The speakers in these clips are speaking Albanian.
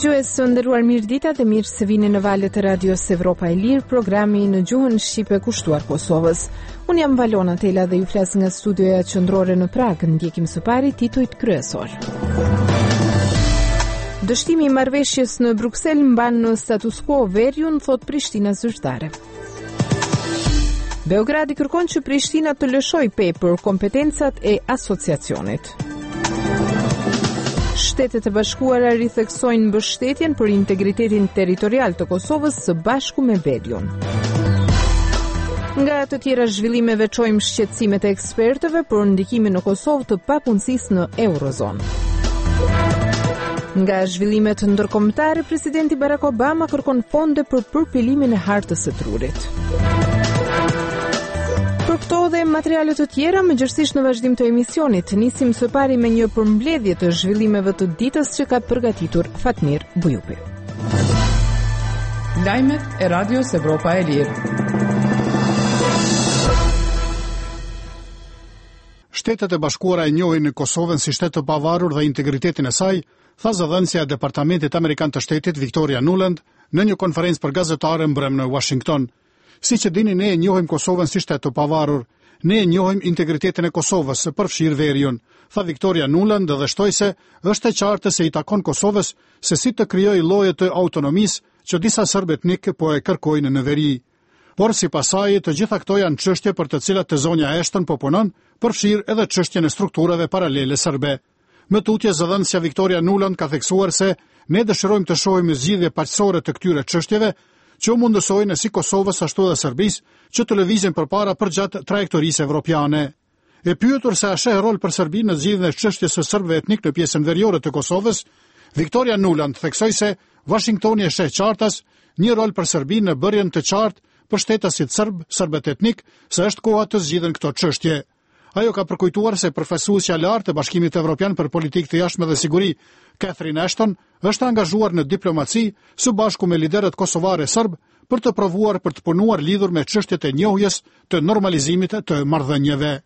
Dëgjues të nderuar, mirëdita dhe mirë se vini në valët e Radios Evropa e Lirë, programi në gjuhën shqipe kushtuar Kosovës. Unë jam Valona Tela dhe ju flas nga studioja qendrore në Prag. Ndjekim së pari titujt kryesor. Dështimi i marrëveshjes në Bruksel mban në status quo veriun, thot Prishtina zyrtare. Beogradi kërkon që Prishtina të lëshojë për kompetencat e asociacionit. Shtetet e Bashkuara ritheksojnë mbështetjen për integritetin territorial të Kosovës së bashku me Veriun. Nga të tjera zhvillime veçojmë shqetësimet e ekspertëve për ndikimin në Kosovë të papunësisë në Eurozonë. Nga zhvillimet ndërkombëtare, presidenti Barack Obama kërkon fonde për përpilimin e hartës së trurit. Për këto dhe materiale të tjera, mëngjesisht në vazhdim të emisionit, nisim së pari me një përmbledhje të zhvillimeve të ditës që ka përgatitur Fatmir Bujupi. Lajmet e Radios Evropa e Lirë. Shtetet e Bashkuara e njohin Kosovën si shtet të pavarur dhe integritetin e saj, tha zëdhënësja e Departamentit Amerikan të Shtetit Victoria Nuland në një konferencë për gazetare mbrëm në Washington. Si që dini, ne e njohim Kosovën si shtet të pavarur, ne e njohim integritetin e Kosovës, përfshirë Veriun, tha Victoria Nuland dhe shtoi se është e qartë se i takon Kosovës se si të krijojë lloje të autonomisë që disa serbë etnik po e kërkojnë në veri. Por sipas saj, të gjitha këto janë çështje për të cilat të zonja Ashton po punon, përfshirë edhe çështjen e strukturave paralele serbe. Më tutje, zëdhënësja Victoria Nuland ka theksuar se ne dëshirojmë të shohim zgjidhje paqësore të këtyre çështjeve, që mundësojnë si Kosovës ashtu dhe Serbisë që të lëvizin përpara përgjatë trajektorisë evropiane. E pyetur se a sheh rol për Serbinë në zgjidhjen e çështjes së serbëve etnik në pjesën veriore të Kosovës, Victoria Nuland theksoi se Washingtoni e sheh qartas një rol për Serbinë në bërjen të qartë për shtetasit serbët etnik se është koha të zgjidhen këto çështje. Ajo ka përkujtuar se përfaqësuesja lartë e Bashkimit Evropian për politikë të jashtme dhe siguri, Catherine Ashton, është angazhuar në diplomaci së bashku me liderët kosovare serb për të provuar për të punuar lidhur me çështjet e njohjes të normalizimit të marrëdhënieve.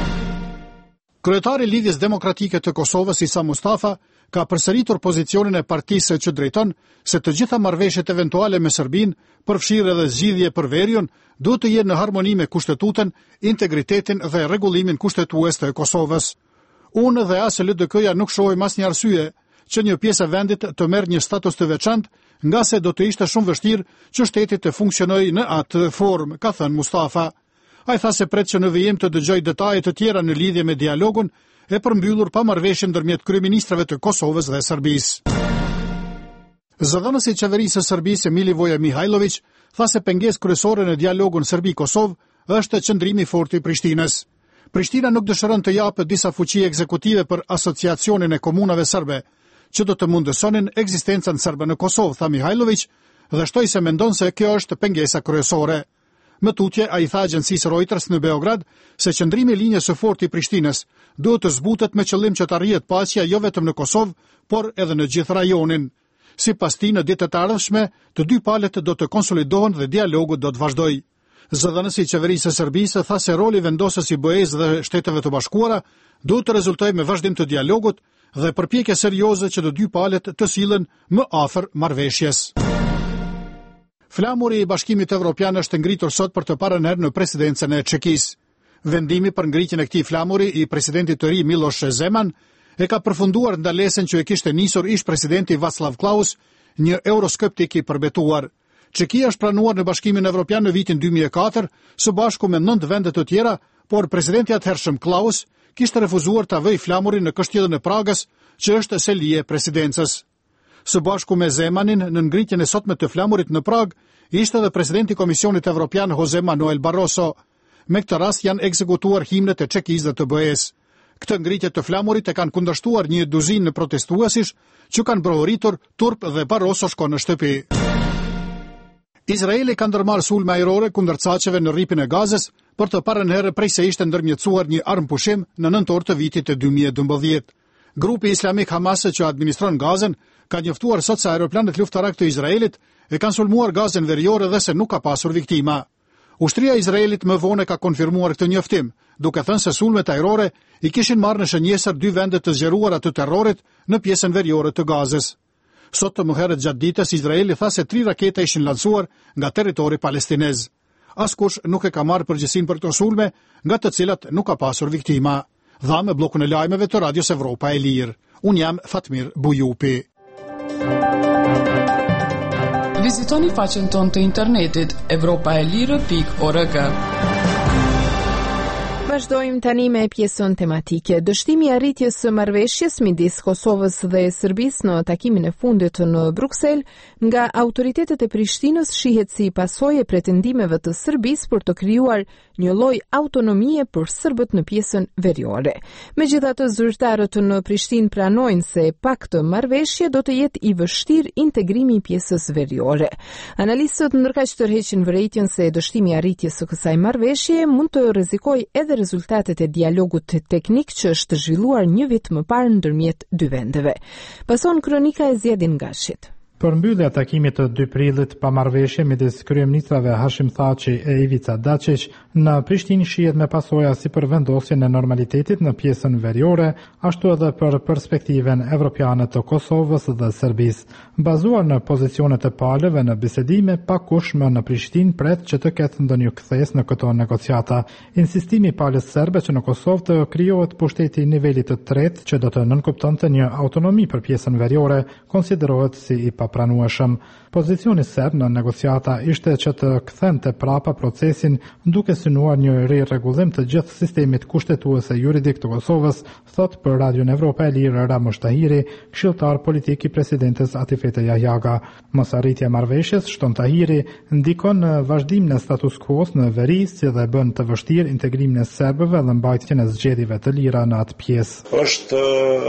Kryetari i Lidhjes Demokratike të Kosovës, Isa Mustafa, ka përsëritur pozicionin e partisë që drejton se të gjitha marrëveshjet eventuale me Serbinë, përfshirë edhe zgjidhje për Veriun, duhet të jenë në harmoni me kushtetutën, integritetin dhe rregullimin kushtetues të Kosovës. Unë dhe ASLDK-ja nuk shohim asnjë arsye që një pjesë e vendit të merr një status të veçantë, nga se do të ishte shumë vështirë që shteti të funksionojë në atë formë, ka thënë Mustafa. Ai tha se pret që në vijim të dëgjoj detaje të tjera në lidhje me dialogun e përmbyllur pa marrëveshje ndërmjet kryeministrave të Kosovës dhe Serbisë. Zëdhënësi i qeverisë së Serbisë, Milivoje Mihajlović, tha se pengesë kryesore në dialogun Serbi-Kosovë është qëndrimi i fortë i Prishtinës. Prishtina nuk dëshiron të japë disa fuqi ekzekutive për asociacionin e komunave serbe, që do të mundësonin ekzistencën serbe në Kosovë, tha Mihajlović, dhe shtoi se mendon se kjo është pengesa kryesore. Më tutje, ai tha agjencisë Reuters në Beograd se qëndrimi i linjës së fortë i Prishtinës duhet të zbutet me qëllim që të arrihet paqja jo vetëm në Kosovë, por edhe në gjithë rajonin. Sipas tij, në ditët e ardhshme, të dy palët do të konsolidohen dhe dialogu do të vazhdojë. Zëdhënësi i qeverisë së Serbisë tha se roli vendosës i BE-s dhe Shteteve të Bashkuara duhet të rezultojë me vazhdim të dialogut dhe përpjekje serioze që të dy palët të sillen më afër marrëveshjes. Flamuri i Bashkimit Evropian është ngritur sot për të parën herë në presidencën e Çekisë. Vendimi për ngritjen e këtij flamuri i presidentit të ri Miloš Zeman e ka përfunduar ndalesën që e kishte nisur ish-presidenti Václav Klaus, një euroskeptik i përbetuar. Çekia është pranuar në Bashkimin Evropian në vitin 2004, së bashku me 9 vende të tjera, por presidenti atëhershëm Klaus kishte refuzuar ta vëjë flamurin në Kështjellën e Pragës, që është selie e presidencës. Së bashku me Zemanin, në ngritjen e sotme të flamurit në Prag, ishte edhe presidenti i Komisionit Evropian Jose Manuel Barroso. Me këtë rast janë ekzekutuar himnet e Çekisë dhe të BE-s. Këtë ngritje të flamurit e kanë kundërshtuar një duzinë protestuesish që kanë brohuritur turp dhe Barroso shkon në shtëpi. Izraeli ka ndërmarrë sulme ajrore kundër caqeve në rripin e Gazës për të parën herë prej se ishte ndërmjetësuar një armpushim në nëntor të vitit të 2012. Grupi islamik Hamas që administron Gazën ka njoftuar sot se aeroplanet luftarak të Izraelit e kanë sulmuar Gazën veriore dhe se nuk ka pasur viktima. Ushtria e Izraelit më vonë ka konfirmuar këtë njoftim, duke thënë se sulmet ajrore i kishin marrë në shënjesër 2 vende të zgjeruara të terrorit në pjesën veriore të Gazës. Sot të mëherët gjatë ditës, Izraeli tha se 3 rakete ishin lancuar nga territori palestinez. Askush nuk e ka marrë përgjegjësinë për këto sulme, nga të cilat nuk ka pasur viktima. Dha me bllokun e lajmeve të Radios Evropa e Lirë. Unë jam Fatmir Bujupi. Vizitoni faqen tonë të internetit europaelire.org. Vazhdojmë tani me pjesën tematike. Dështimi i arritjes së marrëveshjes midis Kosovës dhe Serbisë në takimin e fundit në Bruksel nga autoritetet e Prishtinës shihet si pasojë e pretendimeve të Serbisë për të krijuar një lloj autonomie për serbët në pjesën veriore. Megjithatë, zyrtarët në Prishtinë pranojnë se pa këtë marrëveshje do të jetë i vështirë integrimi i pjesës veriore. Analistët ndërkaq tërheqin vërejtjen se dështimi i arritjes së kësaj marrëveshje mund të rrezikojë edhe rezultatet e dialogut teknik që është zhvilluar një vit më parë ndërmjet dy vendeve. Pason kronika e Zjedin Gashit. Përmbyllja e takimit të 2 prillit pa marrëveshje midis kryeministrave Hashim Thaçi e Ivica Dačić në Prishtinë shihet me pasoja si për vendosjen e normalitetit në pjesën veriore, ashtu edhe për perspektiven evropiane të Kosovës dhe Serbisë. Bazuar në pozicionet e palëve në bisedime, pakush më në Prishtinë pret që të ketë ndonjë kthes në këto negociata. Insistimi i palës serbe që në Kosovë të krijohet pushteti i nivelit të tretë që do të nënkuptonte një autonomi për pjesën veriore, konsiderohet si i pranueshëm. Pozicioni serb në negociata ishte që të kthente prapa procesin duke synuar një rirregullim të gjithë sistemit kushtetues e juridik të Kosovës, thot për Radion Evropa e Lirë Ramush Tahiri, këshilltar politik i presidentes Atifete Jahjaga. Mosarritja e marrëveshjes, shton Tahiri, ndikon në vazhdimin e status quo-s në veri, si dhe bën të vështirë integrimin e serbëve dhe mbajtjen e zgjedhjeve të lira në atë pjesë. Është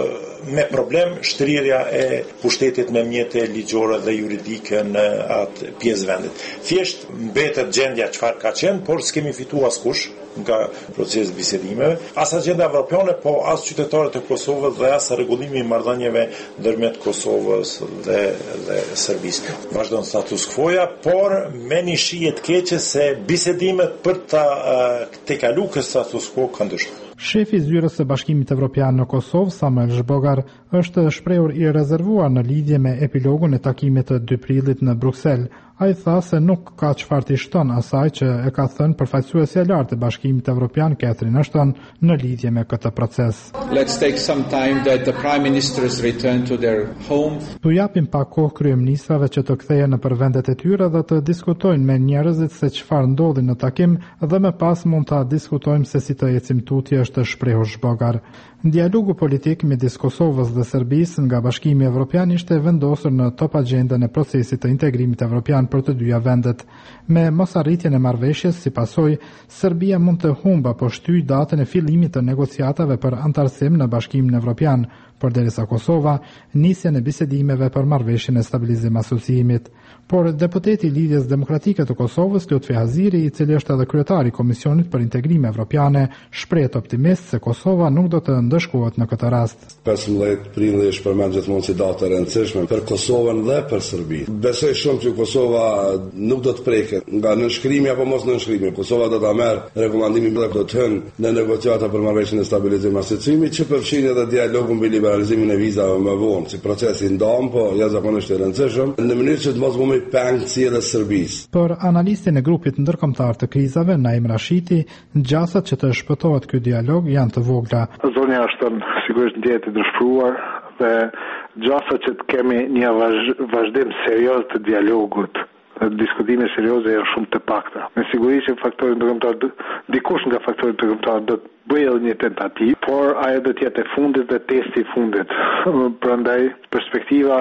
me problem shtrirja e pushtetit me mjete ligjore dhe juridike në atë pjesë vendit. Thjesht mbetet gjendja çfarë ka qenë, por s'kemi fituar askush nga procesi bisedimeve, as agenda evropiane, po as qytetarët e Kosovës dhe as rregullimi i marrëdhënieve ndërmjet Kosovës dhe Serbisë. Vazhdon status quo-ja, por me një shije të keqe se bisedimet për ta tejkalu këtë status quo kanë ndryshuar. Shefi i zyrës së Bashkimit Evropian në Kosovë, Samuel Zhbogar, është shprehur i rezervuar në lidhje me epilogun e takimit të 2 prillit në Bruksel. Ai tha se nuk ka çfarë të shton asaj që e ka thënë përfaqësuesja e lartë e Bashkimit Evropian Catherine Ashton në lidhje me këtë proces. Let's take some time that the prime ministers return to their home. Tu japim pak kohë kryeministrave që të kthehen nëpër vendet e tyre dhe të diskutojnë me njerëzit se çfarë ndodhi në takim dhe më pas mund ta diskutojmë se si të ecim tutje, është shprehur Zhbogar. Dialogu politik midis Kosovës dhe Serbisë nga Bashkimi Evropian ishte vendosur në top agjendën e procesit të integrimit evropian për të dyja vendet. Me mosarritjen e marrëveshjes si pasojë, Serbia mund të humbë apo shtyjë datën e fillimit të negociatave për antarësim në Bashkimin Evropian, përderisa Kosova nisjen e bisedimeve për marrëveshjen e stabilizim asociimit. Por deputeti i Lidhjes Demokratike të Kosovës, Lutfi Haziri, i cili është edhe kryetari i Komisionit për Integrim Evropiane, shpreh optimist se Kosova nuk do të ndëshkohet në këtë rast. 15 prilli është përmend gjithmonë si datë e rëndësishme për Kosovën dhe për Serbinë. Besoj shumë që Kosova nuk do të preket nga nënshkrimi apo mos nënshkrimi. Kosova do ta merr rekomandimin dhe do të hënë në negociata për marrëveshjen e stabilizim asociimit që përfshin edhe dialogun mbi liberalizimin e vizave më vonë, si procesi ndam, po jashtëzakonisht i rëndësishëm, në mënyrë që të mos bëjmë peng si edhe Serbisë. Për analistin e grupit ndërkombëtar të krizave, Naim Rashiti, gjasat që të shpëtohet ky dialog janë të vogla. Zonja është sigurisht ndjehet i dëshpëruar dhe gjasat që të kemi një vazhdim serioz të dialogut, diskutime serioze janë shumë të pakta. Me siguri që faktorin ndërkombëtar, dikush nga faktorin ndërkombëtar do të bëjë një tentativë, por ajo do të jetë e fundit dhe testi i fundit. Prandaj perspektiva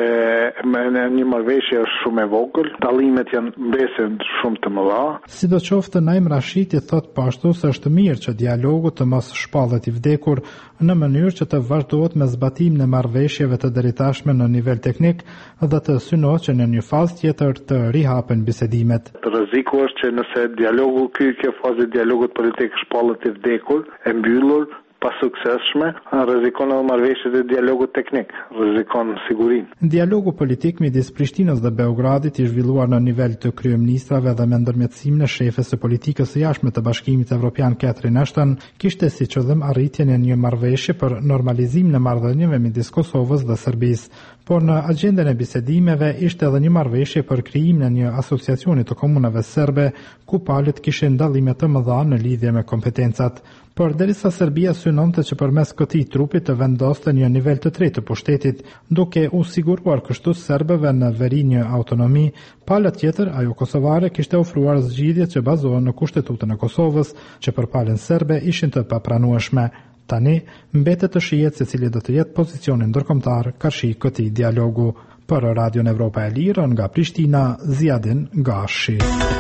e një marrëveshje është shumë e vogël, dallimet janë mbesen shumë të mëdha. Sidoqoftë, Naim Rashiti thot pashtu se është mirë që dialogu të mos shpallet i vdekur në mënyrë që të vazhdohet me zbatimin e marrëveshjeve të deritashme në nivel teknik dhe të synohet që në një fazë tjetër të rihapen bisedimet. Rreziku është që nëse dialogu kjo fazë e dialogut politik shpallet i vdekur, e mbyllur, pa suksesshme, rrezikon edhe marrëveshjet e dialogut teknik, rrezikon sigurinë. Dialogu politik midis Prishtinës dhe Beogradit i zhvilluar në nivel të kryeministrave dhe me ndërmjetësimin e shefes së politikës së jashtme të Bashkimit Evropian Catherine Ashton, kishte si qëllim arritjen e një marrëveshje për normalizimin e marrëdhënieve midis Kosovës dhe Serbisë. por në agjendën e bisedimeve ishte edhe një marrëveshje për krijimin e një asociacioni të komunave serbe ku palët kishin dallime të mëdha në lidhje me kompetencat. Por derisa Serbia synonte që përmes këtij trupi të vendoste një nivel të tretë të pushtetit, duke u siguruar kështu serbëve në veri një autonomi, pala tjetër, ajo kosovare, kishte ofruar zgjidhje që bazohen në Kushtetutën e Kosovës, që për palën serbe ishin të papranueshme. Tani, mbetet të shihet se cili do të jetë pozicioni ndërkombëtar karshi këtij dialogu. Për Radion Evropa e Lirë, nga Prishtina, Ziadin Gashi.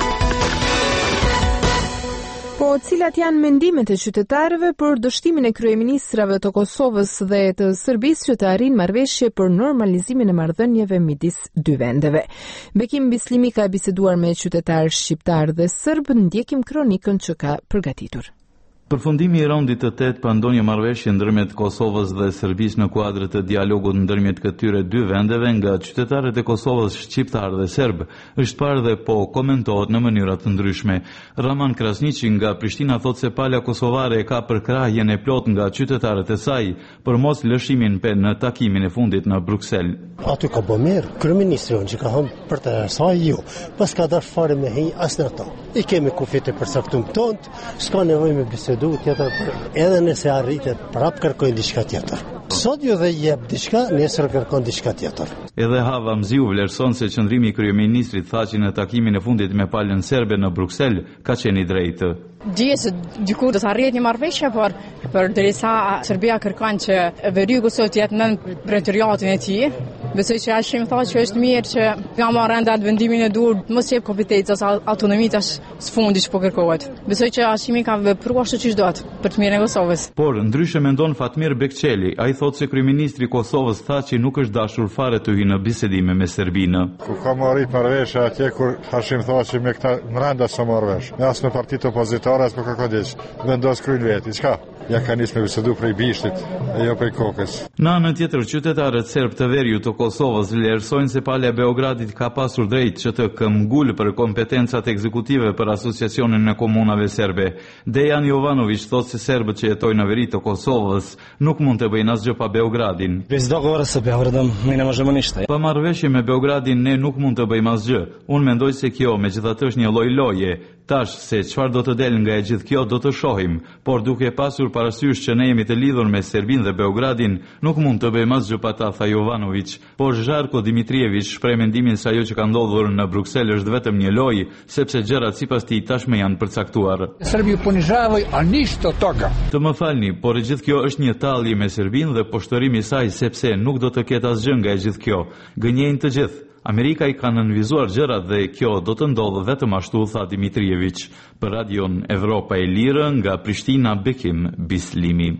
Po, cilat janë mendimet e qytetarëve për dështimin e kryeministrave të Kosovës dhe të Serbisë që të arrin marrëveshje për normalizimin e marrëdhënieve midis dy vendeve. Bekim Bislimi ka biseduar me qytetarë shqiptar dhe serb, ndjekim kronikën që ka përgatitur. Përfundimi i raundit të 8 pa ndonjë marrëveshje ndërmjet Kosovës dhe Serbisë në kuadër të dialogut ndërmjet këtyre dy vendeve nga qytetarët e Kosovës shqiptar dhe serb është parë dhe po komentohet në mënyra të ndryshme. Raman Krasniqi nga Prishtina thotë se pala kosovare ka përkrahjen e plot nga qytetarët e saj për mos lëshimin në takimin e fundit në Bruksel. Aty ka bë mirë, kryeministri që ka hënë për të saj ju, pas ka dash fare me hi as në ato. I kemi kufit e përcaktuar tonë, s'ka nevojë me bisedu tjetër, edhe nëse arritet prap kërkojnë diçka tjetër. Sot ju dhe jep diçka, nesër kërkon diçka tjetër. Edhe Hava Mziu vlerëson se qëndrimi i kryeministrit thaqi në takimin e fundit me palën serbe në Bruksel ka qenë i drejtë. Dije se diku do të arrihet një marrëveshje, por derisa Serbia kërkon që veriu Kosovë të jetë nën pretoriatin e tij, besoj që Hashim thotë që është mirë që nga marrë atë vendimin e dur, mos jep kompetencës autonomisë së fundit që po kërkohet. Besoj që Hashimi ka vepruar ashtu siç duhet për të mirën e Kosovës. Por ndryshe mendon Fatmir Bekçeli, ai thotë se kryeministri i Kosovës tha që nuk është dashur fare të hyjë në bisedime me Serbinë. Ku ka marrë marrëveshje atje kur Hashim thotë që me këta brenda s'o marrëvesh. As në partitë opozitare as për kërkodish, vendos kryen veti, çka? Ja ka nisë me bisedu prej bishtit, e jo prej kokës. Në anën tjetër, qytetarët serb të veriut të Kosovës vlerësojnë se pala e Beogradit ka pasur drejt që të këmbgul për kompetencat ekzekutive për asociacionin e komunave serbe. Dejan Jovanović thotë se serbët që jetojnë në veri të Kosovës nuk mund të bëjnë asgjë pa Beogradin. Bez dogovora sa Beogradom ne možemo ništa. Pa marrëveshje me Beogradin ne nuk mund të bëjmë asgjë. Unë mendoj se kjo megjithatë është një lloj loje. Tash se çfarë do të del nga e gjithë kjo do të shohim, por duke pasur parasysh që ne jemi të lidhur me Serbinë dhe Beogradin, nuk mund të bëjmë asgjë pa ta, tha Jovanović. Por Zharko Dimitrijević shpreh mendimin se ajo që ka ndodhur në Bruksel është vetëm një lojë, sepse gjërat sipas tij tashmë janë përcaktuar. Serbiu ponižavoj, a ništa od toga. Të më falni, por e gjithë kjo është një tallje me Serbinë dhe poshtërimi i saj, sepse nuk do të ketë asgjë nga e gjithë kjo. Gënjejnë të gjithë. Amerika i ka nënvizuar gjërat dhe kjo do të ndodhë vetëm ashtu, tha Dimitrijević. Për Radion Evropa e Lirë, nga Prishtina, Bekim Bislimi.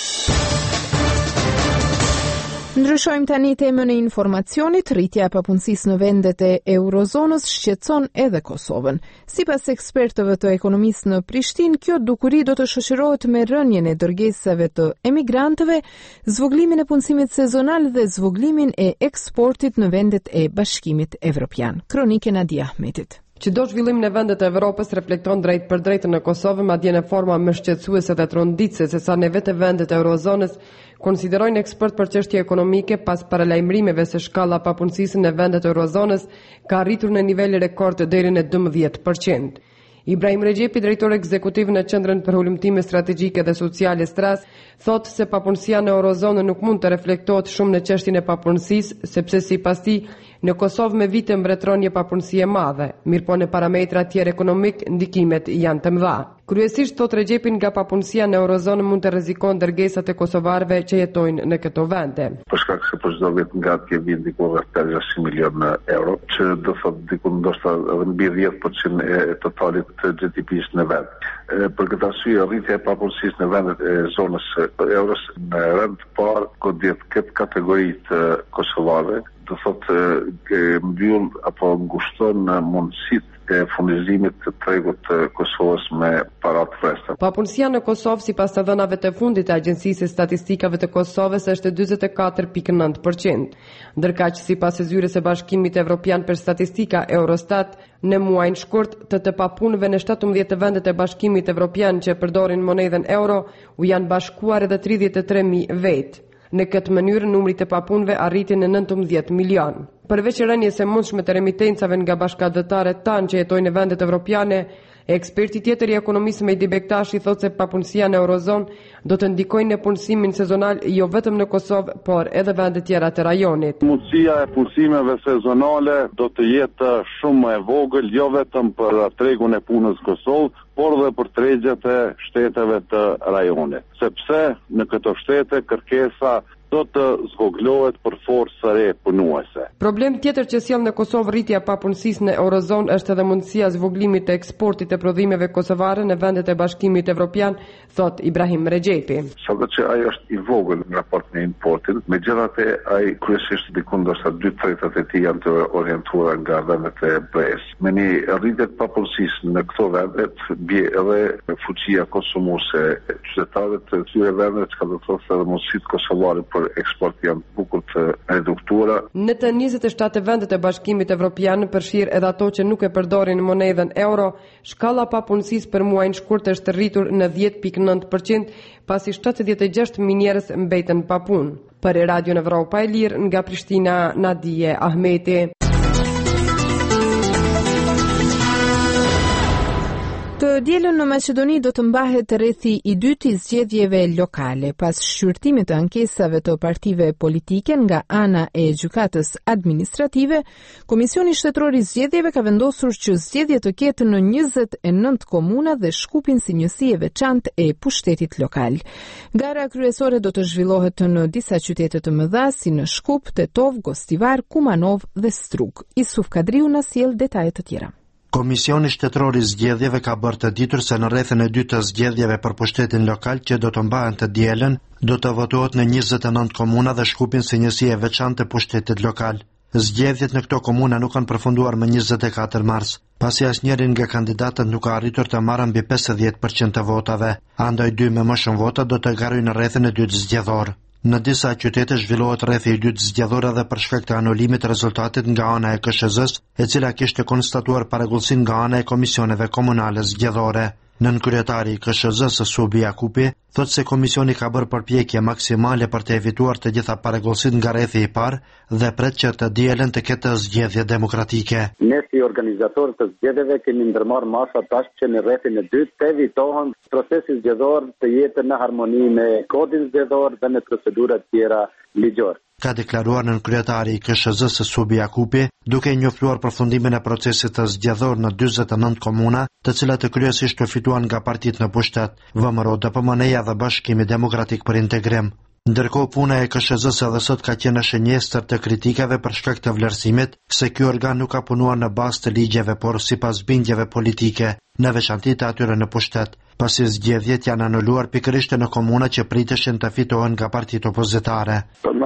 Ndryshojmë tani temën e informacionit. Rritja e papunësisë në vendet e eurozonës shqetëson edhe Kosovën. Sipas ekspertëve të ekonomisë në Prishtinë, kjo dukuri do të shoqërohet me rënien e dërgesave të emigrantëve, zvoglimin e punësimit sezonal dhe zvoglimin e eksportit në vendet e Bashkimit Evropian. Kronikë Nadia Ahmetit. Çdo zhvillim në vendet e Evropës reflekton drejt për drejtë në Kosovë, madje në forma më shqetësuese dhe tronditëse se sa në vetë vendet e eurozonës konsiderojnë ekspert për çështje ekonomike pas paralajmërimeve se shkalla e papunësisë në vendet e eurozonës ka arritur në nivele rekord deri në 12%. Ibrahim Regjepi, drejtor ekzekutiv në Qendrën për Ulëmtime Strategjike dhe Sociale Stras, thotë se papunësia në eurozonë nuk mund të reflektohet shumë në çështjen e papunësisë, sepse sipas tij në Kosovë me vite mbretëron një papunësi e madhe, mirëpo në parametra tjerë ekonomik ndikimet janë të mëdha. Kryesisht thotë Regjepi, nga papunësia në eurozonë mund të rrezikojnë dërgesat e kosovarëve që jetojnë në këto vende. Për shkak se për çdo vit nga të vjen diku rreth 600 milion euro, që do thotë diku ndoshta edhe mbi 10% e totalit të GDP-s në vend. Për këtë arsye rritja e papunësisë në vendet e zonës euros në rend të parë godit këtë kategori të kosovarëve, do thotë mbyll apo ngushton mundësitë e furnizimit të tregut të Kosovës me para të freskëta. Papunësia në Kosovë sipas të dhënave të fundit të Agjencisë së Statistikave të Kosovës është 44.9%, ndërkaq sipas zyrës së Bashkimit Evropian për Statistika Eurostat, në muajin shkurt të papunëve në 17 vendet e Bashkimit Evropian që përdorin monedhën euro u janë bashkuar edhe 33.000 vetë. Në këtë mënyrë, numri të papunëve arriti në 19 milion. Përveç rënies së mundshme të remitencave nga bashkëdhëtarët tanë që jetojnë në vendet evropiane, eksperti tjetër i ekonomisë Mehdi Bektashi thotë se papunësia në Eurozonë do të ndikojë në punësimin sezonal jo vetëm në Kosovë, por edhe vende tjera të rajonit. Mundësia e punësimeve sezonale do të jetë shumë e vogël, jo vetëm për tregun e punës Kosovë, por dhe për tregjet e shteteve të rajonit. Sepse në këto shtete kërkesa do të zgoglohet për forcë së re punuese. Problem tjetër që sjell në Kosovë rritja e papunësisë në Eurozonë është edhe mundësia e zvoglimit të eksportit të prodhimeve kosovare në vendet e Bashkimit Evropian, thot Ibrahim Rexhepi. Saqë ai është i vogël në raport me importin, megjithatë ai kryesisht diku ndoshta 2/3 e tij janë të orientuara nga vendet e BE-s. Me një rritje të papunësisë në këto vende bie edhe fuqia konsumuese e qytetarëve të këtyre vendeve, që do të thotë edhe mundësitë kosovare për eksport janë bukur të reduktuara. Në të 27 vendet e Bashkimit Evropian, përfshir edhe ato që nuk e përdorin monedhën euro, shkalla papunësisë për muajin shkurt është rritur në 10.9%, pasi 76.000 njerëz mbeten pa punë. Për Radio Evropa e Lirë nga Prishtina, Nadije Ahmeti. Të dielën në Maqedoni do të mbahet rrethi i dytë i zgjedhjeve lokale pas shqyrtimit të ankesave të partive politike nga ana e gjykatës administrative. Komisioni Shtetëror i Zgjedhjeve ka vendosur që zgjedhjet të ketë në 29 komuna dhe Shkupin si njësi e veçantë e pushtetit lokal. Gara kryesore do të zhvillohet në disa qytete të mëdha si në Shkup, Tetov, Gostivar, Kumanov dhe Strug. Isuf Kadriu na sjell detajet të tjera. Komisioni Shtetëror i Zgjedhjeve ka bërë të ditur se në rrethën e dytë të zgjedhjeve për pushtetin lokal që do të mbahen të dielën, do të votohet në 29 komuna dhe Shkupin si njësi e veçantë të pushtetit lokal. Zgjedhjet në këto komuna nuk kanë përfunduar më 24 mars, pasi asnjëri nga kandidatët nuk ka arritur të marrë mbi 50% të votave, andaj dy me më shumë vota do të garojnë në rrethën e dytë zgjedhor. Në disa qytete zhvillohet rrethi i dytë zgjedhor edhe për shkak të anulimit të rezultatit nga ana e KSZ-s, e cila kishte konstatuar paragullsin nga ana e komisioneve komunale zgjedhore. Nënkryetari i KSZ-s Subi Jakupi thotë se komisioni ka bërë përpjekje maksimale për të evituar të gjitha paragullsit nga rrethi i parë dhe pret që të dielën të ketë zgjedhje demokratike. Ne si organizatorë të zgjedhjeve kemi ndërmarrë masa tash që në rrethin e dytë të evitohen procesi zgjedhor të jetë në harmoni me kodin zgjedhor dhe me procedurat tjera ligjore. Ka deklaruar nënkryetari i KSZ-s Subi Jakupi, duke njoftuar përfundimin e procesit të zgjedhor në 49 komuna, të cilat kryesisht të fituan nga partitë në pushtet, VMRO, DPMN-ja dhe Bashkimi Demokratik për Integrim. Ndërkohë puna e KSZ-s edhe sot ka qenë shënjestër të kritikave për shkak të vlerësimit se ky organ nuk ka punuar në bazë të ligjeve, por sipas bindjeve politike, në veçanti të atyre në pushtet, pasi zgjedhjet janë anuluar pikërisht në komuna që priteshin të fitohen nga partitë opozitare.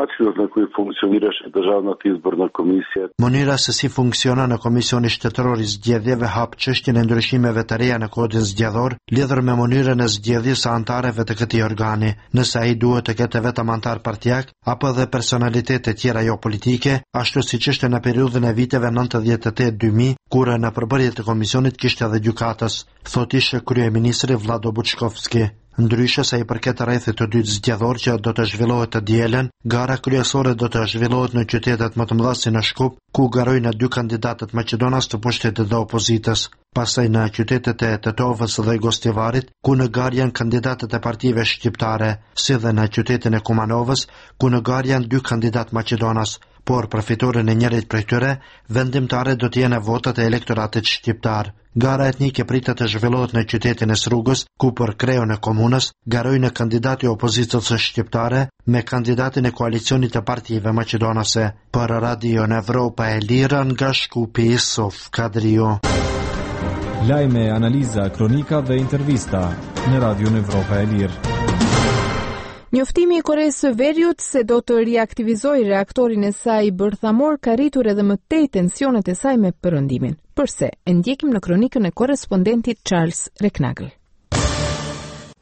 Mënyra se si funksionon në Komisioni Shtetëror i Zgjedhjeve hap çështjen e ndryshimeve të reja në kodin zgjedhor lidhur me mënyrën e zgjedhjes së antarëve të këtij organi, nëse ai duhet të ketë vetëm antar partijak apo edhe personalitete tjera jo politike, ashtu siç ishte në periudhën e viteve 98-2000, kur në përbërje të komisionit kishte edhe gjykatës, thotë ishte kryeministri Vlado Buçkovski. Ndryshe sa i përket rrethit të dytë zgjedhor që do të zhvillohet të dielën, gara kryesore do të zhvillohet në qytetet më të mëdha si në Shkup, ku garojnë 2 kandidatët Maqedonas të pushtetit dhe opozitës. Pastaj në qytetet e Tetovës dhe Gostivarit, ku në garë janë kandidatët e partive shqiptare, si dhe në qytetin e Kumanovës, ku në garë janë 2 kandidatë Maqedonas, por për fitoren e njërit prej tyre, vendimtare do të jenë votat e elektoratit shqiptar. Gara etnike pritet të zhvillohet në qytetin e Srugës, ku për kreun e komunës garojnë kandidati i opozitës shqiptare me kandidatin e koalicionit të partive maqedonase. Për Radio Evropa e Lirë nga Shkupi, Isuf Kadriu. Lajme, analiza, kronika dhe intervista në Radio Evropa e Lirë. Njoftimi i Koreas së Veriut se do të riaktivizojë reaktorin e saj bërthamor ka rritur edhe më tej tensionet e saj me Perëndimin. Përse? E ndjekim në kronikën e korrespondentit Charles Reknagel.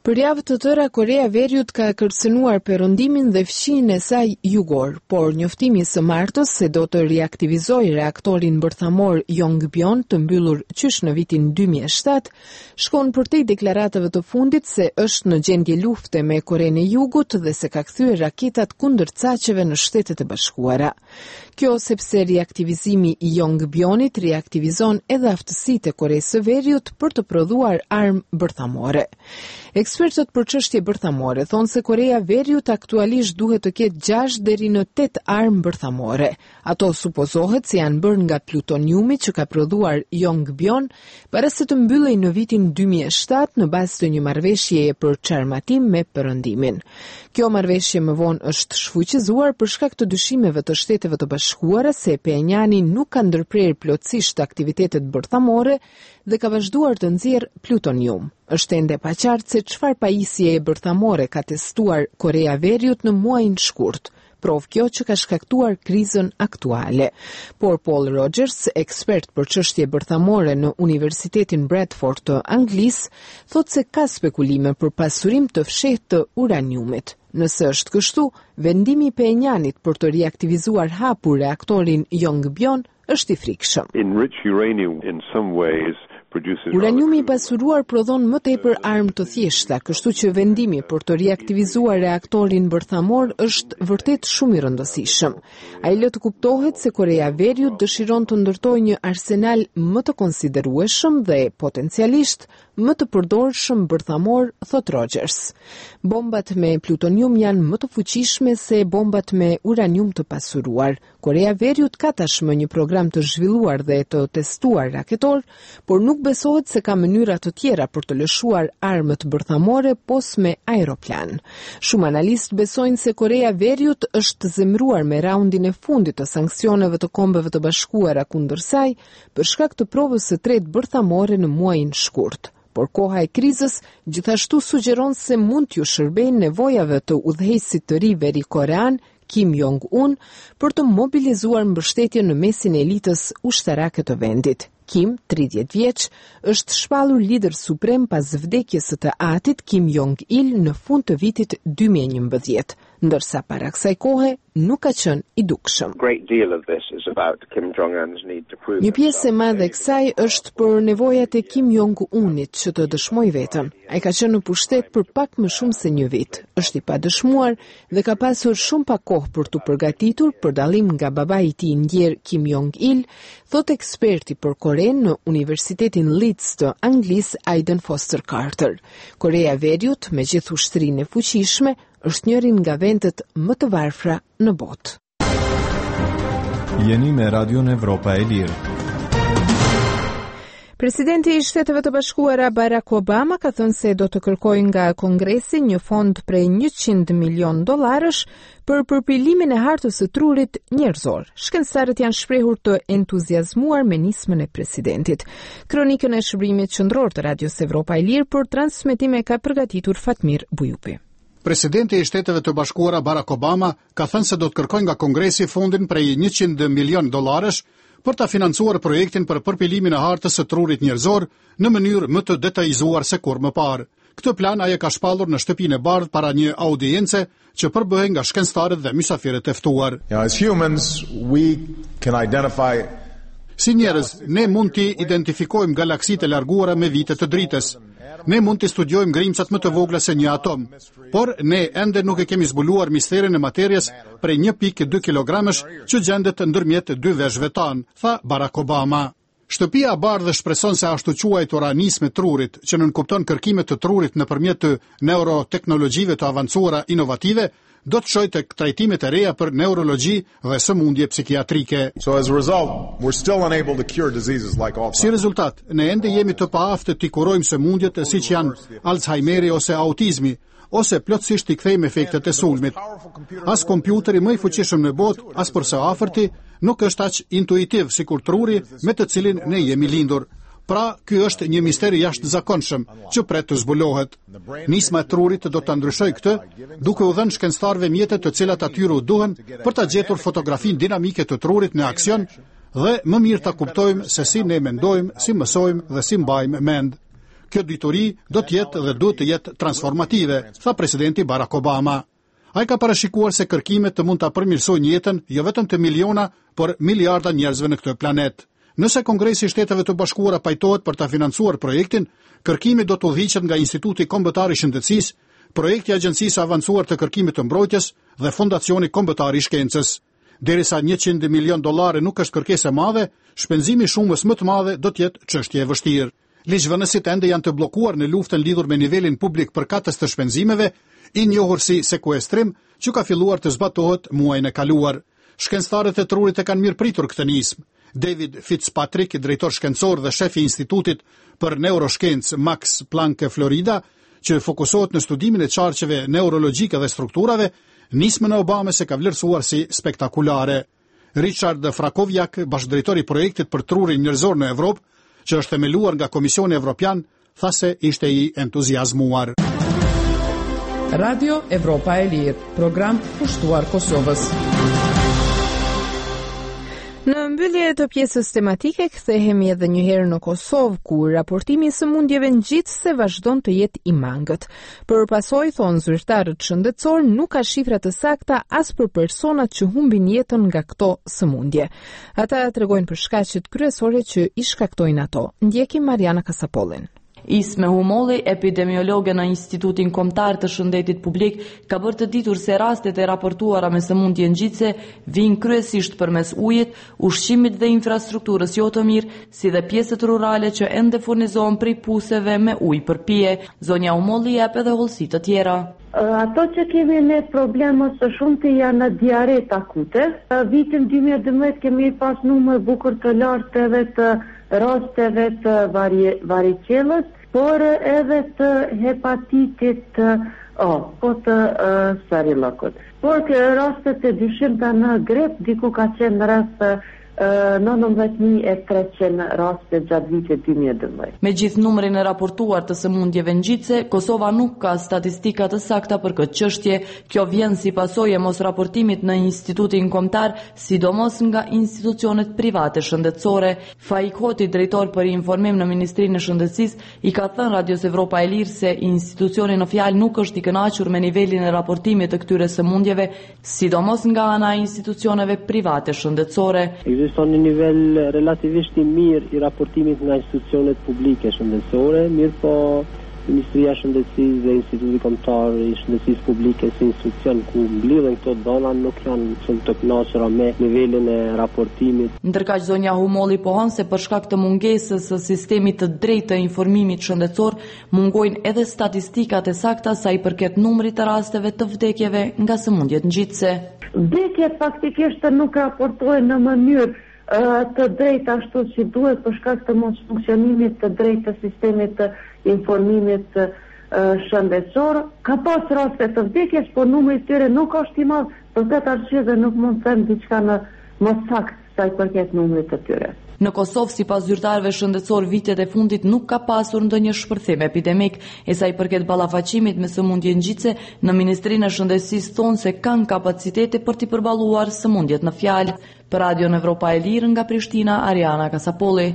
Për javë të tëra, Korea e Veriut ka kërcënuar perëndimin dhe fqin e saj jugor, por njoftimi së martës se do të riaktivizojë reaktorin bërthamor Yongbyon të mbyllur qysh në vitin 2007, shkon përtej deklaratave të fundit se është në gjendje lufte me Korenë e Jugut dhe se ka kthyer raketat kundër caqeve në Shtetet e Bashkuara. Kjo sepse riaktivizimi i Yongbyonit riaktivizon edhe aftësitë e Koresë së Veriut për të prodhuar armë bërthamore. Ekspertët për çështje bërthamore thonë se Korea e Veriut aktualisht duhet të ketë 6 deri në 8 armë bërthamore. Ato supozohet se janë bërë nga plutoniumi që ka prodhuar Yongbyon para se të mbyllej në vitin 2007 në bazë të një marrëveshjeje për çarmatim me Perëndimin. Kjo marrëveshje më vonë është shfuqizuar për shkak të dyshimeve të Shteteve të Bashkuara se Pyongyang nuk ka ndërprerë plotësisht aktivitetet bërthamore dhe ka vazhduar të nxjerrë plutonium. Është ende pa qartë se çfarë pajisje e bërthamore ka testuar Korea e Veriut në muajin shkurt. Provë kjo që ka shkaktuar krizën aktuale. Por Paul Rogers, ekspert për çështje bërthamore në Universitetin Bradford të Anglisë, thotë se ka spekulime për pasurim të fshehtë të uraniumit. Nëse është kështu, vendimi i Pyongyangit për të riaktivizuar hapur reaktorin Yongbyon është i frikshëm. Uraniumi i pasuruar prodhon më tepër armë të thjeshta, kështu që vendimi për të riaktivizuar reaktorin bërthamor është vërtet shumë i rëndësishëm. Ai lë të kuptohet se Korea e Veriut dëshiron të ndërtojë një arsenal më të konsiderueshëm dhe potencialisht më të përdorshëm bërthamor, thot Rogers. Bombat me plutonium janë më të fuqishme se bombat me uranium të pasuruar. Korea e Veriut ka tashmë një program të zhvilluar dhe të testuar raketor, por nuk besohet se ka mënyra të tjera për të lëshuar armët bërthamore pos me aeroplan. Shumë analistë besojnë se Korea e Veriut është zemëruar me raundin e fundit të sanksioneve të Kombeve të Bashkuara kundër saj për shkak të provës së tretë bërthamore në muajin shkurt. Por koha e krizës gjithashtu sugjeron se mund t'ju shërbejnë nevojave të udhëheqësit të ri veri-korean Kim Jong-un për të mobilizuar mbështetjen në mesin e elitës ushtarake të vendit. Kim, 30 vjeç, është shpallur lider suprem pas vdekjes së të atit Kim Jong-il në fund të vitit 2011, ndërsa para kësaj kohe nuk ka qenë i dukshëm. Një pjesë e madhe e kësaj është për nevojat e Kim Jong-unit që të dëshmojë veten. Ai ka qenë në pushtet për pak më shumë se një vit. Është i padëshmuar dhe ka pasur shumë pak kohë për të përgatitur, për dallim nga babai i tij ndjer Kim Jong-il, thot eksperti për Korenë në Universitetin Leeds të Anglisë Aidan Foster Carter. Korea e Veriut, me gjithë ushtrinë e fuqishme, është njërin nga vendet më të varfra në botë. Jeni me Radion Evropa e Lirë. Presidenti i Shteteve të Bashkuara Barack Obama ka thënë se do të kërkojë nga Kongresi një fond prej $100 milion për përpilimin e hartës së trurit njerëzor. Shkencëtarët janë shprehur të entuziazmuar me nismën e presidentit. Kronikën e shërbimit qendror të Radios Evropa e Lirë për transmetim e ka përgatitur Fatmir Bujupi. Presidenti i Shteteve të Bashkuara Barack Obama ka thënë se do të kërkojë nga Kongresi fondin prej $100 milion për ta financuar projektin për përpilimin e hartës së trurit njerëzor në mënyrë më të detajzuar se kur më parë. Këtë plan ai e ka shpallur në shtëpinë e bardhë para një audience që përbëhej nga shkencëtarët dhe mysafirët e ftuar. As humans, we can identify Si njerëz, ne mund t'i identifikojmë galaksitë e larguara me vite të dritës. Ne mund t'i studiojmë grimcat më të vogla se një atom, por ne ende nuk e kemi zbuluar misterin e materjes prej 1.2 kilogramësh që gjendet ndërmjet 2 veshëve tanë, tha Barack Obama. Shtëpia e bardhë shpreson se ashtu quajtura nismë e trurit, që nënkupton kërkimet të trurit nëpërmjet të neuroteknologjive të avancuara inovative, do të shojë tek trajtimet e reja për neurologji dhe sëmundje psikiatrike. Si rezultat, ne ende jemi të paaftë t'i kurojmë sëmundjet siç janë Alzheimeri ose autizmi, ose plotësisht t'i kthejmë efektet e sulmit. As kompjuteri më i fuqishëm në botë, as për së afërti, nuk është aq intuitiv sikur truri me të cilin ne jemi lindur. Pra, ky është një mister i jashtëzakonshëm që pret të zbulohet. Nisma e trurit do ta ndryshojë këtë, duke u dhënë shkencëtarëve mjete të cilat atyre u duhen për ta gjetur fotografinë dinamike të trurit në aksion dhe më mirë ta kuptojmë se si ne mendojmë, si mësojmë dhe si mbajmë mend. Kjo dituri do të jetë dhe duhet të jetë transformative, tha presidenti Barack Obama. Ai ka parashikuar se kërkimet të mund ta përmirësojnë jetën jo vetëm të miliona, por miliarda njerëzve në këtë planet. Nëse Kongresi i Shteteve të Bashkuara pajtohet për ta financuar projektin, kërkimi do të udhëhiqet nga Instituti Kombëtar i Shëndetësisë, projekti i Agjencisë Avancuar të Kërkimit të Mbrojtjes dhe Fondacioni Kombëtar i Shkencës. Derisa $100 milion nuk është kërkesë e madhe, shpenzimi i shumës më të madhe do të jetë çështje e vështirë. Ligjvënësit ende janë të bllokuar në luftën lidhur me nivelin publik për katës të shpenzimeve, i njohur si sekuestrim, që ka filluar të zbatohet muajin e kaluar. Shkencëtarët e trurit e kanë mirëpritur këtë nismë. David Fitzpatrick, drejtor shkencor dhe shefi i Institutit për Neuroshkencë Max Planck e Florida, që fokusohet në studimin e çarqeve neurologjike dhe strukturave, nismën e Obamës e ka vlerësuar si spektakulare. Richard Frakowiak, bashkëdrejtori i projektit për trurin njerëzor në Evropë, që është themeluar nga Komisioni Evropian, tha se ishte i entuziazmuar. Radio Evropa e Lirë, program pushtuar Kosovës. Në mbyllje të pjesës tematike kthehemi edhe një herë në Kosovë, ku raportimi i sëmundjeve ngjitëse vazhdon të jetë i mangët. Për pasojë, thonë zyrtarët shëndetësor, nuk ka shifra të sakta as për personat që humbin jetën nga këto sëmundje. Ata tregojnë për shkaqet kryesore që i shkaktojnë ato. Ndjekim Mariana Kasapollin. Isme Humolli, epidemiologe në Institutin Kombëtar të Shëndetit Publik, ka bërë të ditur se rastet e raportuara me sëmundje ngjitëse vijnë kryesisht përmes ujit, ushqimit dhe infrastrukturës jo të mirë, si dhe pjesët rurale që ende furnizohen prej puseve me ujë për pije. Zonja Humolli jep edhe hollësi të tjera. Ato që kemi ne probleme së shumti janë diaret akute. Vitin 2012 kemi pas numër bukur të lartë edhe të rasteve të varicellës, por edhe të hepatitit A, po të sarilakut. Por që rastet e dyshimta në grep, diku ka qenë rast 19.300 raste gjatë vitit 2012. Me gjithë numrin e raportuar të sëmundjeve ngjitëse, Kosova nuk ka statistika të sakta për këtë çështje. Kjo vjen si pasojë e mos raportimit në Institutin Kombëtar, sidomos nga institucionet private shëndetësore. Faik Hoti, drejtor për informim në Ministrinë e Shëndetësisë, i ka thënë Radios Evropa e Lirë se institucioni në fjalë nuk është i kënaqur me nivelin e raportimit të këtyre sëmundjeve, sidomos nga ana e institucioneve private shëndetësore. Ekziston një nivel relativisht i mirë i raportimit nga institucionet publike shëndetësore, mirë po Ministria e Shëndetësisë dhe Instituti Kombëtar i Shëndetësisë Publike si institucion ku mblidhen këto dhona nuk janë shumë të kënaqura me nivelin e raportimit. Ndërkaq zonja Humolli pohon se për shkak të mungesës së sistemit të drejtë të informimit shëndetësor, mungojnë edhe statistikat e sakta sa i përket numrit të rasteve të vdekjeve nga sëmundjet ngjitëse. Vdekjet faktikisht nuk raportohen në mënyrë të drejtë ashtu si duhet për shkak të mos funksionimit të drejtë të sistemit të informimit shëndetësor. Ka pas raste të vdekjes, por numri i tyre nuk është i madh, për këtë arsye dhe nuk mund të them diçka në më saktë sa i përket numrit të tyre. Në Kosovë, sipas zyrtarëve shëndetësor, vitet e fundit nuk ka pasur ndonjë shpërthim epidemik, e sa i përket ballafaqimit me sëmundje ngjitëse, në Ministrinë e Shëndetësisë thonë se kanë kapacitete për t'i përballuar sëmundjet në fjalë. Për Radio Evropa e Lirë nga Prishtina, Ariana Kasapolli.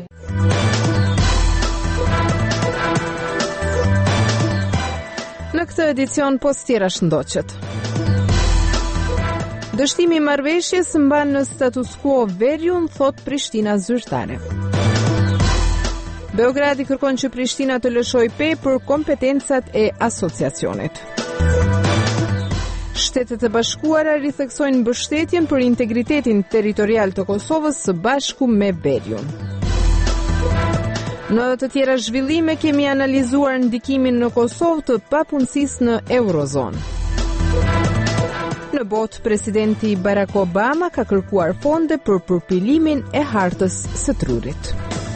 Në këtë edicion postiera shëndoqet. Dështimi i marrëveshjes mban në status quo veriun, thot Prishtina zyrtare. Beogradi kërkon që Prishtina të lëshojë PE për kompetencat e asociacionit. Shtetet e Bashkuara ritheksojnë mbështetjen për integritetin territorial të Kosovës së bashku me veriun. Në të tjera zhvillime kemi analizuar ndikimin në Kosovë të papunësisë në Eurozonë. Në botë, presidenti Barack Obama ka kërkuar fonde për përpilimin e hartës së trurit.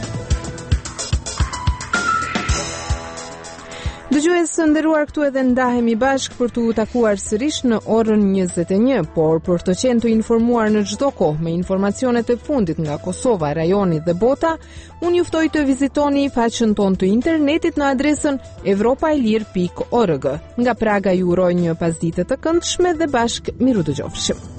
Dëgjues të nderuar, këtu edhe ndahemi bashkë për t'u takuar sërish në orën 21, por për të qenë të informuar në çdo kohë me informacionet e fundit nga Kosova, rajoni dhe bota, unë juftoj të vizitoni faqen tonë të internetit në adresën evropaelir.org. Nga Praga ju uroj një pasdite të këndshme dhe bashkë miru dëgjofshim.